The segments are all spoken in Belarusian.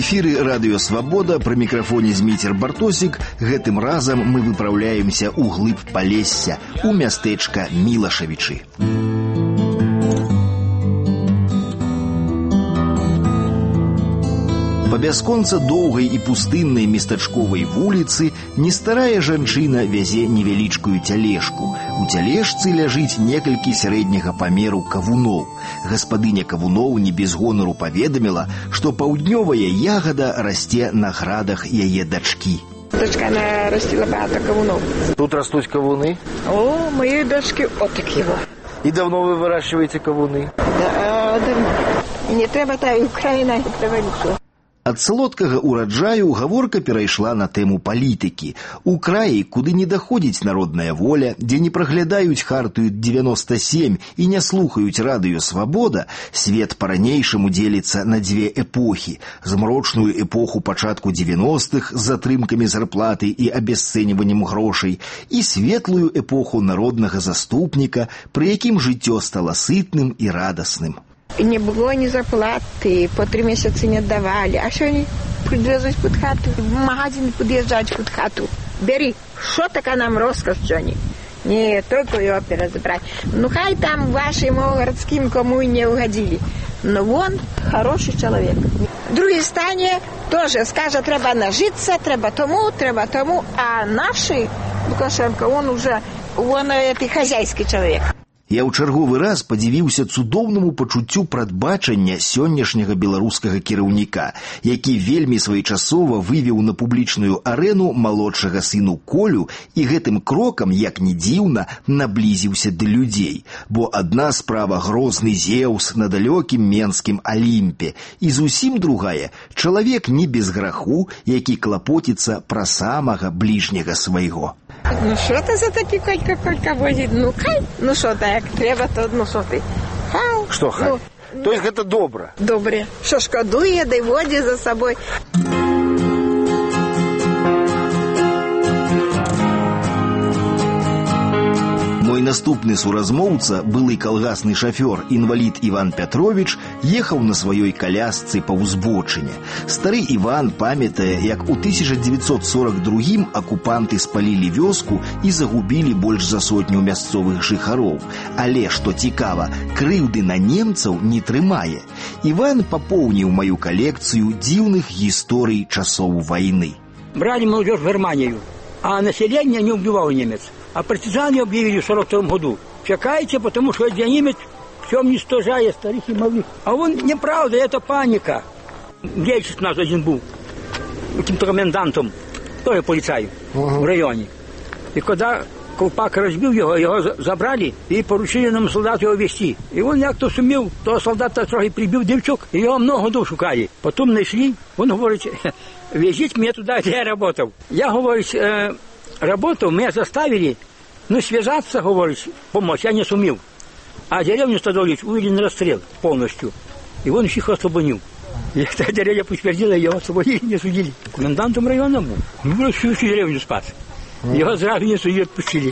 эфіры радыё Свабода, пры мікрафоне Зміцер Бартосік. Гэтым разам мы выпраўляемся ў глыб Палесся, у мястэчка Мілашавічы. Па бясконца доўгай і пустыннай местачковай вуліцы нестарая жанчына вязе невялічкую цялежку. У цялежцы ляжыць некалькі сярэдняга памеру кавуноў. Гаспадыня кавуноў не без гонару паведаміла, што паўднёвая ягада расце на градах яе дачкі. Дочка нарастила багато кавунов. Тут растут кавуны? О, моей дочки вот такие вот. И давно вы выращиваете кавуны? Да, давно. Не треба та Украина, не треба ничего. Ад салодкага ўраджаю гаворка перайшла на тэму палітыкі. У краі, куды не даходзіць народная воля, дзе не праглядаюць хартыю 97 і не слухаюць радыё Свабода, свет па-ранейшаму дзеліцца на дзве эпохі. Змрочную эпоху пачатку 90-х з затрымкамі зарплаты і абясцэньваннем грошай і светлую эпоху народнага заступніка, пры якім жыццё стала сытным і радасным. Не было ни зарплаты, по 3 месяца не давали. А что они подвезут под хату? В магазин подъезжать под хату. Бери, что такая нам роскошь, что они? Не, только ее перезабрать. Ну, хай там вашим городским кому и не угодили. Но он хороший человек. Другие стане тоже скажут, треба нажиться, треба тому. А наши, Лукашенко, он это хозяйский человек. Я ў чарговы раз падзівіўся цудоўнаму пачуццю прадбачання сённяшняга беларускага кіраўніка, які вельмі своечасова вывеў на публічную арэну малодшага сыну Колю і гэтым крокам, як ні дзіўна, наблізіўся да людзей. Бо адна справа грозны Зеўс на далёкім менскім Алімпе, і зусім другая чалавек не без граху, які клапоціцца пра самага бліжняга свайго. Ну що це за такі колька возить? Ну хай, ну що так, як треба, то ну що ти? Хай. Что хай? Ну, то есть это добре? Добре. Що шкодує, да й водить за собою. Мой наступны суразмоўца, былы калгасны шафёр, інвалід Іван Пятровіч, ехаў на сваёй калясцы па ўзбочыне. Стары Іван памятае, як у 1942 акупанты спалілі вёску і загубілі больш за 100 мясцовых жыхароў. Але, што цікава, крыўды на немцаў не трымае. Іван папоўніў маю калекцыю дзіўных гісторый часоў вайны. Брали молодежь в Германию, а население не убивал немец. А партизаны объявили в 1942 году. Чекайте, потому что я немец все уничтожает, старых и малых. А он неправда, это паника. Гельчик у нас один был, каким-то комендантом, тоже полицай в районе. И когда колпак разбил его забрали и поручили нам солдату его везти. И он як-то сумел, того солдата трохи прибил девчок, и его много дов шукали. Потом нашли, он говорит, везите меня туда, где я работал. Я, говорит, работал, меня заставили, связаться, говорит, помочь, я не сумел. А деревню Стадович увели на расстрел полностью. И он их освободил. И эта деревня подтвердила, его освободили, не судили. Комендантом района был. Он всю деревню спас. Его сразу не судили, отпустили.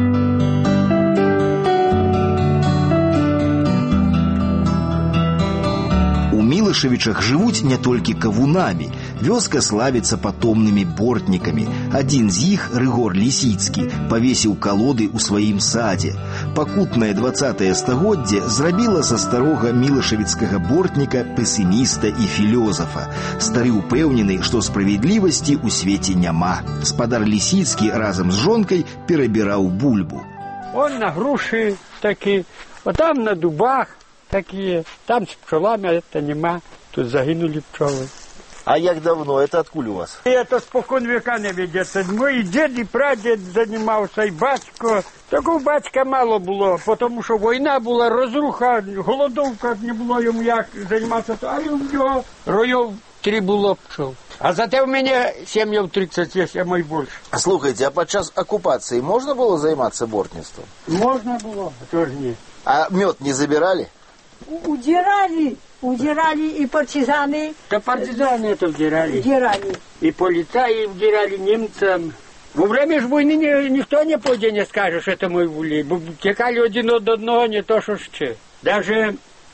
У Мілашавічах жывуць не толькі кавунамі. Вёска славіцца патомнымі бортнікамі. Адзін з іх, Рыгор Лісіцкі, павесіў калоды ў сваім садзе. Пакутнае 20-е стагоддзе зрабіла са старога мілашавіцкага бортніка песіміста і філёзафа. Стары ўпэўнены, што справядлівасці ў свеце няма. Спадар Лісіцкі разам з жонкай перабіраў бульбу. Он на груши такі, а там на дубах такие, там с пчелами это нема, тут загинули пчелы. А як давно? Это откуда у вас? Это спокон века не ведется. Мой дед и прадед занимался, и батько. Такого батька мало було, тому що війна була, розруха, голодовка, не було йому як займатися. А в нього роїв 3 було пчел. А зате в мене сім'я 30 є, а мой більше. Слухайте, а подчас оккупации можно было заниматься бортництвом? Можна було, а то ж ні. А мед не забирали? Удирали и партизаны. Да партизаны это вдирали. Удирали. И полицаи вдирали немцам. Во время ж войны никто не пойдет, не скажет, что это мы были. Текали один от одного, не то, что ще. Даже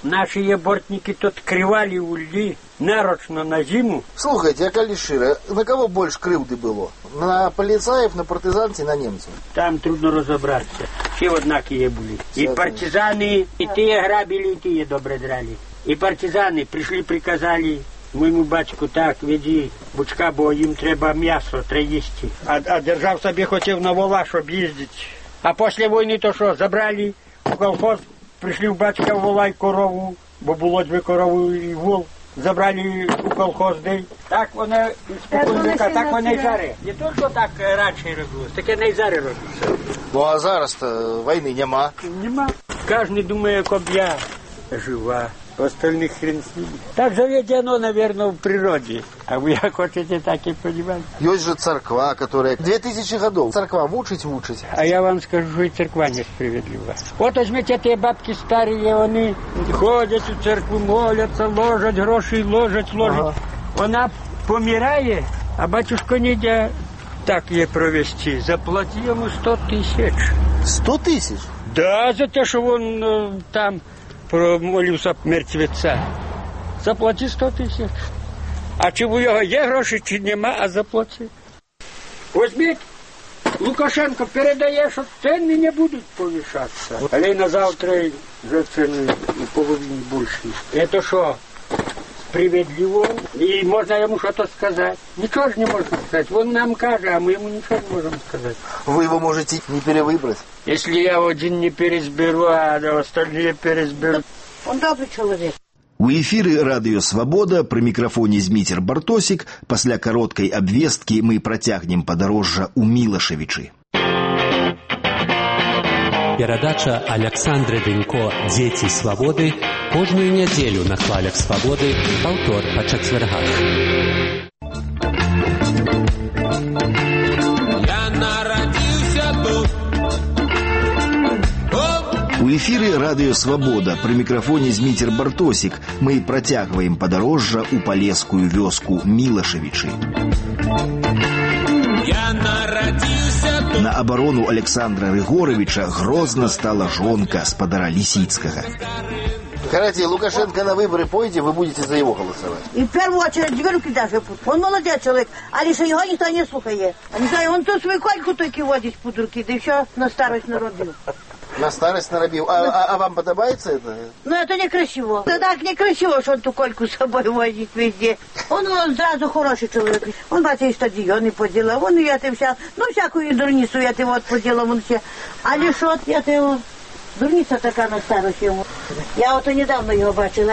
Наши бортники тут кривали ульи нарочно на зиму. Слухайте, а коли шире, на кого больше кривди было? На полицаев, на партизан чи на немцев? Там трудно разобраться. Все однаковые были. И партизаны, и те грабили, и те добре драли. И партизаны пришли, приказали моему батьку, так, веди бучка, бо їм треба м'ясо, треба їсти. А держав собі хотів на вола, щоб їздити. А після війни то що, забрали у колхоз, прийшли в батька в вола й корову, бо було 2 корови і вол. Забрали у колхоз день. Так вона спокійника, так вона й жаре. Не то, що так раніше робилось, таке не й зараз робиться. Ну а зараз-то війни нема. Нема. Кожен думає, як я жива. Остальных хрен с ними. Так заведено, наверное, в природе. А вы как хотите, так и понимаете. Есть же церква, которая 2000 годов. Церква вучить. А я вам скажу, что и церква несправедлива. Вот возьмите те бабки старые, они ходят в церкву, молятся, ложат гроши, ложат. Ага. Она помирает, а батюшка не дя так ей провести. Заплати ему 100 000. 100 000? Да, за то, что он там промолився мертвеця. Заплати 100 000. А чи у його є гроші, чи нема, а заплати. Візьміть, Лукашенко передає, що ціни не будуть повишатися. Але на завтра вже ціни у половині більші. Це що, справедливо? І можна йому щось сказати. Нічого ж не можна сказати. Він нам каже, а ми йому нічого не можемо сказати. Вы его можете не перевыбрать. Если я один не перезберу, а остальные перезберут. Он добрый человек. У эфіры радыё «Свабода» пры мікрафоне Зміцер Бартосік. Пасля кароткай абвесткі мы працягнем падарожжа ў Мілашавічы. Перадача Александры Дынько «Дзеці свабоды» кожную нядзелю на хвалях свабоды, паўтор па чацвяргах. У эфіры радыё «Свабода» пры мікрафоне Зміцер Бартосік мы працягваем падарожжа ў палескую вёску Мілашавічы. На абарону Александра Рыгоровича грозна стала жонка спадара Лисицкага. Короче, Лукашенко на выборы пойдете, вы будете за его голосовать. И в первую очередь говорю, даже он молодец человек, а лишь его никто не слухает. Не знаю, он тут свою кольку только водит под руки, да еще на старость народил. На старость наробил. А вам подобается это? Ну, это некрасиво. Это так некрасиво, что он ту кольку с собой возит везде. Он сразу хороший человек. Он, братья, и стадионы поделал. Он я ты вся, ну, всякую дурницу я ты вот поделал, он все. А лишь вот я-то его, дурница такая на старость ему. Я вот недавно его бачила,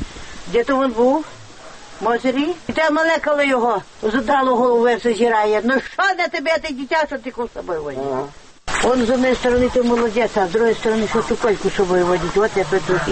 где-то він був, в Мозирі, і те малекало його, задрало голову, все зірає. Ну що для тебе, це дитя, що ти з собою водиш? Он з однієї сторони ти молодець, а з другої сторони, що ту кольку з собою водить. От я тут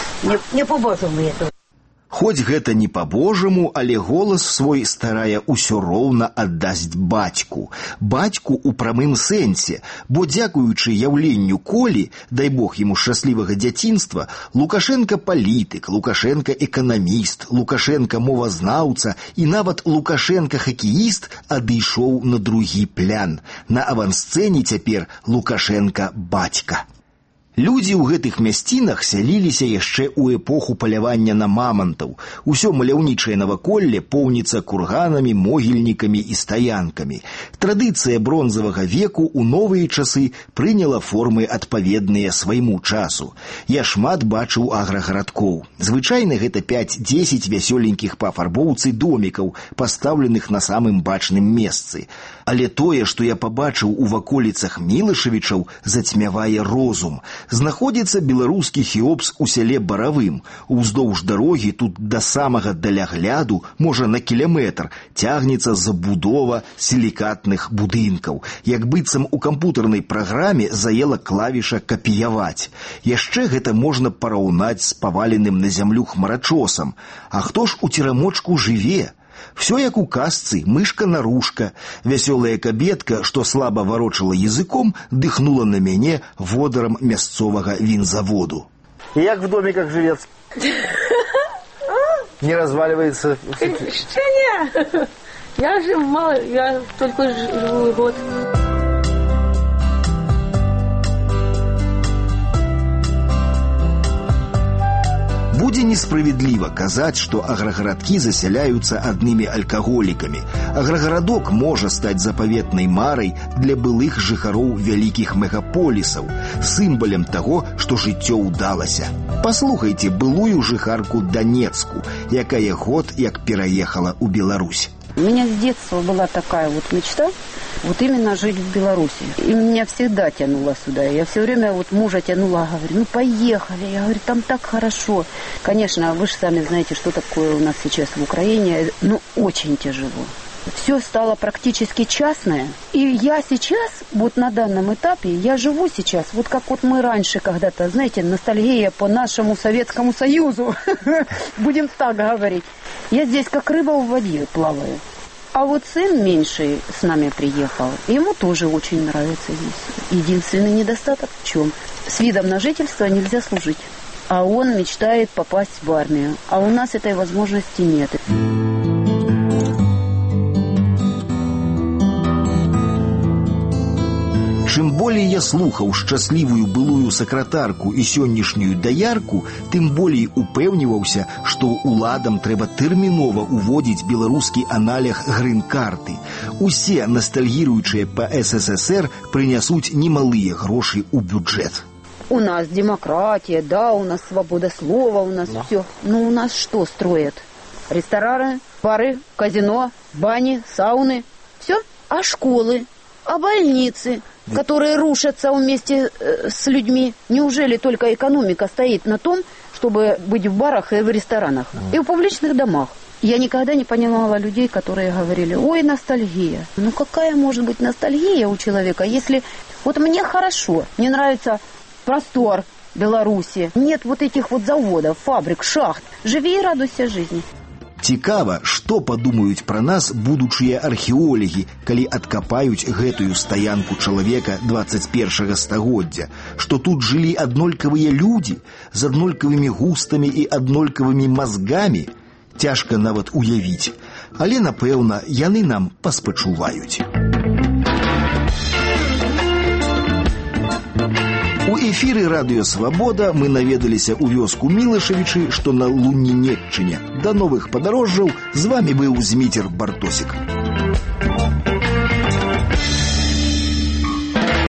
не по-божому я тут. Хоць гэта не па-божаму, але голас свой старая ўсё роўна аддасць бацьку. Бацьку ў прамым сэнсе, бо дзякуючы яўленню Колі, дай бог яму шчаслівага дзяцінства, Лукашенко палітык, Лукашенко эканаміст, Лукашенко мовазнаўца і нават Лукашенко хакеіст адышоў на другі плян. На авансцэне цяпер Лукашенко бацька. Людзі ў гэтых мясцінах сяліліся яшчэ ў эпоху палявання на мамантаў. Усё маляўнічае наваколле поўніцца курганамі, могільнікамі і стаянкамі. Традыцыя бронзавага веку ў новыя часы прыняла формы адпаведныя свайму часу. Я шмат бачыў аграгарадкоў. Звычайна гэта 5-10 вясёленькіх па афарбоўцы домікаў, пастаўленых на самым бачным месцы. Але тое, што я пабачыў у ваколіцах Мілашавічаў, зацьмявае розум. Знаходзіцца беларускі хеопс у сяле Баравым. Уздоўж дарогі тут да самага далягляду, можа на кіляметр, цягнецца забудова сілікатных будынкаў. Як быццам у кампутарнай праграме заела клавіша «капіяваць». Яшчэ гэта можна параўнаць з паваленым на зямлю хмарачосам. А хто ж у церамочку жыве? Все як у казцы, мышка-нарушка. Вясёлая кабетка, што слаба варочала языком, дыхнула на мяне водарам мясцовага вінзаводу. Як в домиках живет? Не разваливается? Еще не. Я же мало, я только живу год. Будзе несправедліва казаць, што аграгарадкі засяляюцца аднымі алкаголікамі. Аграгарадок можа стаць запаветнай марай для былых жыхароў вялікіх мегаполісаў, сімвалем таго, што жыццё ўдалася. Паслухайце былую жыхарку Донецку, якая год як пераехала ў Беларусь. У меня с детства была такая вот мечта, вот именно жить в Беларуси. И меня всегда тянуло сюда. Я все время вот мужа тянула, говорю, ну поехали. Я говорю, там так хорошо. Конечно, вы же сами знаете, что такое у нас сейчас в Украине. Ну, очень тяжело. Все стало практически частное. И я сейчас, вот на данном этапе, я живу сейчас, вот как вот мы раньше когда-то, знаете, ностальгия по нашему Советскому Союзу. Будем так говорить. Я здесь как рыба в воде плаваю. А вот сын меньший с нами приехал. Ему тоже очень нравится здесь. Единственный недостаток в чем? С видом на жительство нельзя служить. А он мечтает попасть в армию. А у нас этой возможности нет. Чым болей я слухаў шчаслівую былую сакратарку і сённяшнюю даярку, тым болей упэўніваўся, што ўладам трэба тэрмінова ўводзіць беларускі аналег грын-карты. Усе ностальгіруючыя па СССР прынясуць немалыя грошы ў бюджэт. У нас демократия, да, у нас свобода слова, у нас все. Но у нас что строят? Рестораны, бары, казино, бани, сауны. Все. А школы? А больницы, которые рушатся вместе с людьми? Неужели только экономика стоит на том, чтобы быть в барах и в ресторанах? И в публичных домах? Я никогда не понимала людей, которые говорили, ой, ностальгия. Ну какая может быть ностальгия у человека, если вот мне хорошо, мне нравится простор Беларуси, нет вот этих вот заводов, фабрик, шахт. Живи и радуйся жизни. Цікава, што падумаюць пра нас будучыя археолагі, калі адкапаюць гэтую стаянку чалавека 21 стагоддзя, што тут жылі аднолькавыя людзі з аднолькавымі густамі і аднолькавымі мазгамі. Цяжка нават уявіць, але, напэўна, яны нам паспачуваюць. У эфіры радыё «Свабода» мы наведаліся ў вёску Мілашавічы, што на Лунінеччыне. Да новых падарожжаў, з вамі быў Зміцер Бартосік.